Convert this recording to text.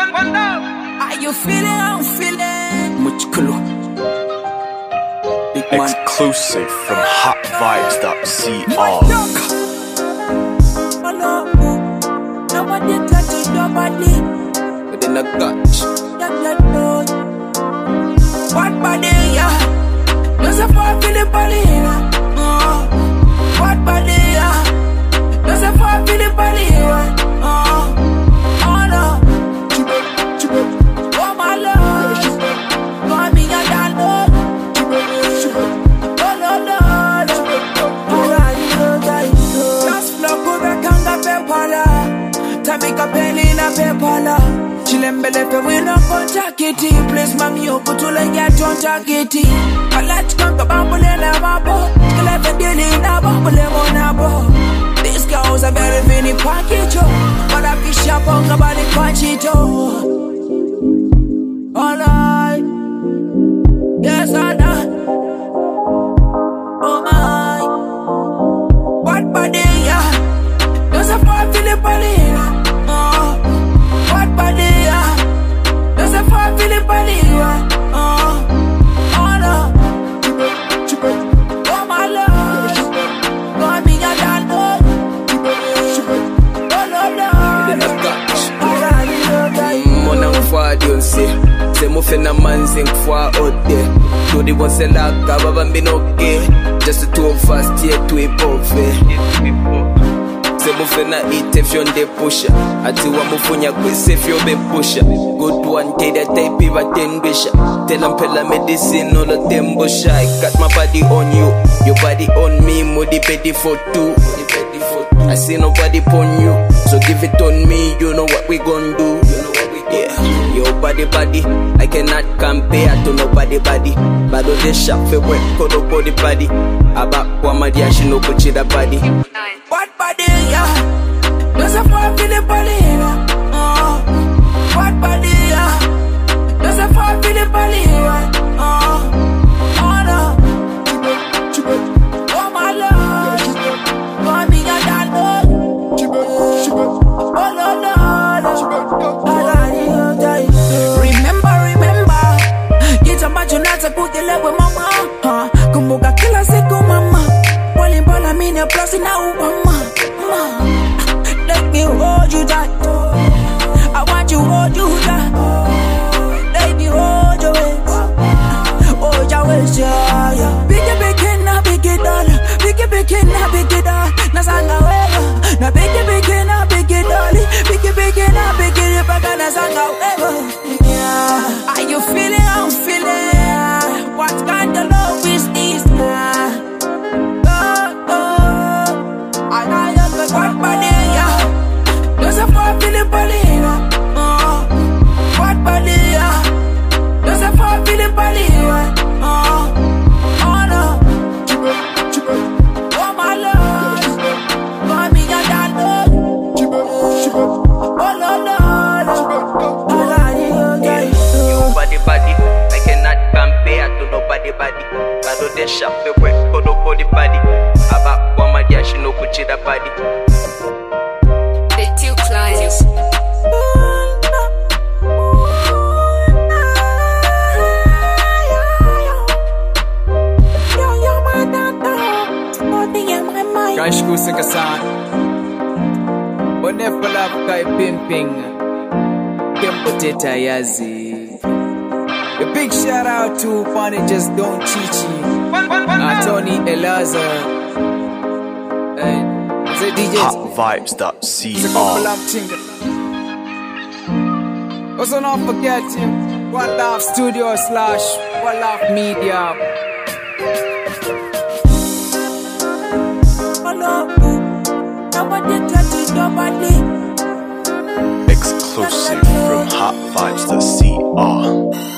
Are you feeling? I'm feeling. Much color. Exclusive from hotvibes.cr. Nobody touching nobody. Within a touch. What body, yeah? There's a far feeling body, yeah. What body, yeah? There's a far feeling body, yeah. Oh no. Oh my love. God me a download. Oh no no. Alright, just flow back on the pepala. Tamika peli na pepala. Chilembele pe wino kontakiti. Please mami yo kutule ya tontakiti. Alach kanka bambule na mapo. Kelepe dili na bambule monabo. These girls are very mini package. But I fish up on the body conchito. Alright. Yes I know. Oh my. What body yeah. There's a far feeling body yeah. What body yeah. There's a far feeling body yeah. Oh no. Oh my love. God me a download. Oh no no. Mon enfant Dieu sait. C'est mon phénomène zinc fois out there. Tout the ones say like Baba been okay. Just the two of us here to evolve. Se mufena ite fyonde pusha ati wa mufunya kwese fyo be pusha good one day that type of attention tell them pella medicine all of them busha I got my body on you your body on me modi ready for two I see nobody upon you so give it on me you know what we gon' do yeah your body I cannot compare to nobody body but the shop for work kodo body about kwa madia she no put the body. What body, yeah? There's a far feeling body, yeah. What body, yeah? There's a far feeling body, yeah. Oh no. Oh my love. God me a download. Oh no no. Remember. Get a macho nata kukelewe mama. Kumbuka kila siku mama. Walimbala mini a plus na Obama. Let me hold you tight. I want you hold you tight. Let me hold your waist. Hold your waist, yeah. Big na big dollar. Big na big dollar. Nasanga wega. Na big na big dollar. Big na big baga nasanga wega. Yeah. Are you feeling? I'm feeling. What kind of love is this now? What body, yeah? There's a far feeling body, yeah. What body, yeah? There's a far feeling body, yeah. Oh no. Oh my love. God me a download. Oh no no. Your body, I cannot compare to nobody body. But the shop for work kodo body about kwa madia she no put the body. Cash ko sa kasan One pala kay pimping Tempo teta yazi A big shout out to Funny Just Don't Chichi Tony Elaza The DJ hotvibes.cr. Also not forget One Love Studio / One Love Media. Nobody touching nobody. Exclusive from hotvibes.cr.